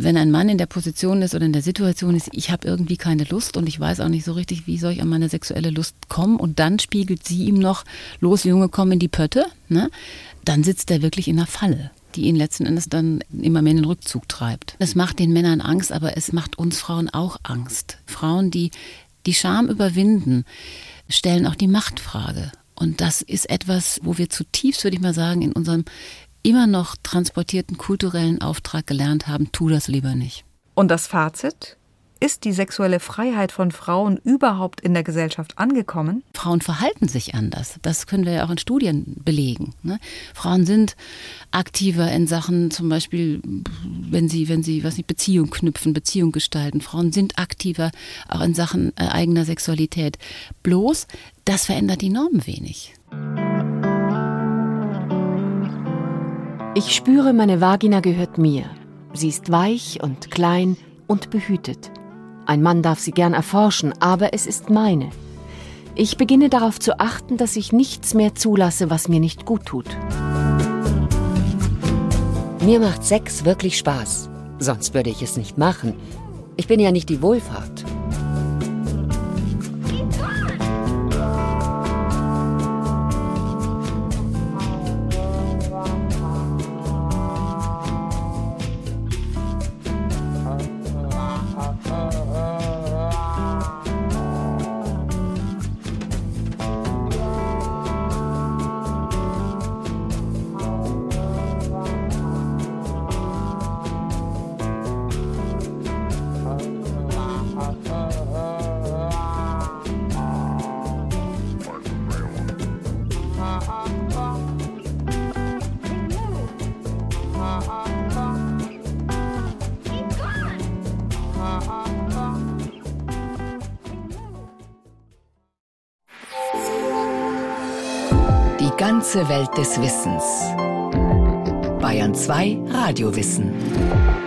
wenn ein Mann in der Position ist oder in der Situation ist, ich habe irgendwie keine Lust und ich weiß auch nicht so richtig, wie soll ich an meine sexuelle Lust kommen, und dann spiegelt sie ihm noch, los Junge, komm in die Pötte, ne? Dann sitzt er wirklich in einer Falle, die ihn letzten Endes dann immer mehr in den Rückzug treibt. Das macht den Männern Angst, aber es macht uns Frauen auch Angst. Frauen, die die Scham überwinden, stellen auch die Machtfrage. Und das ist etwas, wo wir zutiefst, würde ich mal sagen, in unserem immer noch transportierten kulturellen Auftrag gelernt haben, tu das lieber nicht. Und das Fazit? Ist die sexuelle Freiheit von Frauen überhaupt in der Gesellschaft angekommen? Frauen verhalten sich anders. Das können wir ja auch in Studien belegen, ne? Frauen sind aktiver in Sachen, zum Beispiel, wenn sie Beziehung knüpfen, Beziehung gestalten. Frauen sind aktiver auch in Sachen eigener Sexualität. Bloß, das verändert die Normen wenig. Ich spüre, meine Vagina gehört mir. Sie ist weich und klein und behütet. Ein Mann darf sie gern erforschen, aber es ist meine. Ich beginne darauf zu achten, dass ich nichts mehr zulasse, was mir nicht gut tut. Mir macht Sex wirklich Spaß. Sonst würde ich es nicht machen. Ich bin ja nicht die Wohlfahrt. Die ganze Welt des Wissens. Bayern 2 Radiowissen.